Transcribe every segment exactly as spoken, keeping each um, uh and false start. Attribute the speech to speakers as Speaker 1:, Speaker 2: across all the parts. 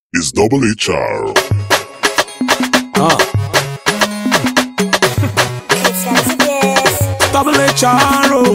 Speaker 1: is Double H R.
Speaker 2: Uh. Double H R, oh.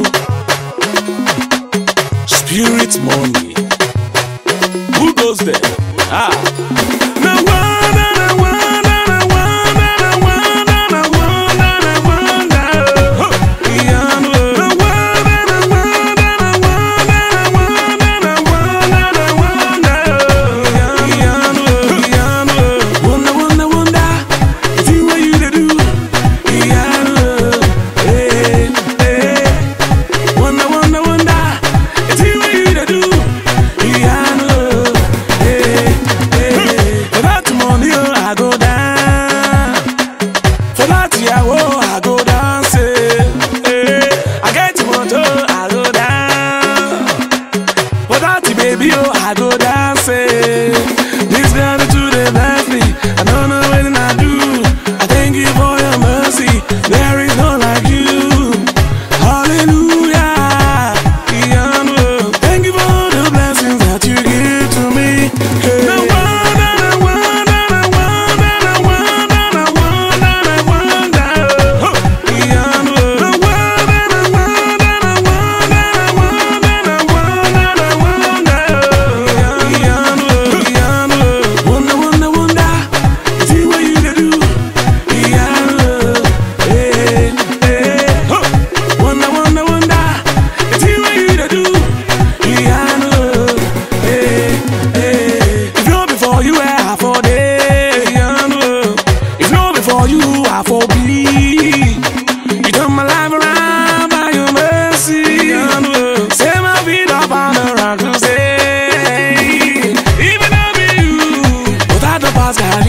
Speaker 2: Spirit money. Who goes there? Ah. Na wanda, na wanda, na wanda, na wanda, na wanda, na wanda. Iyanu. Na wanda, na wanda, na wanda, na wanda, na wanda, na wanda. Iyanu, iyanu. Wanda, wanda, wanda. It's you what you to do. Iyanu. Hey, hey. Wanda, wanda, wanda. It's you what you to do. Iyanu. Hey, hey. For that money, oh, I go down. For that yeah, oh, I go dance. Hey, I get motor, I go down. For that baby, oh, I go dance. This girl to the bless me. I don't know what I do. I thank you for your mercy. There is no like you. Hallelujah. Iyanu. Thank you for the blessings that you give to me. Hey. Na wanda, na wanda, na wanda, na wanda, na wanda, na wanda. Iyanu. Na wanda, na wanda, na wanda, na wanda, na wanda, na wanda. Iyanu, iyanu. Wanda, wanda, wanda. See what you do. Iyanu. Hey, hey. Wanda, wanda, wanda. See what you do. Iyanu. Hey, hey. If not before you, I for day. Iyanu. If not before you, I for be. You turn my life around by your mercy. Iyanu. Set my feet up on the rock to say, even though be you, without the past, God.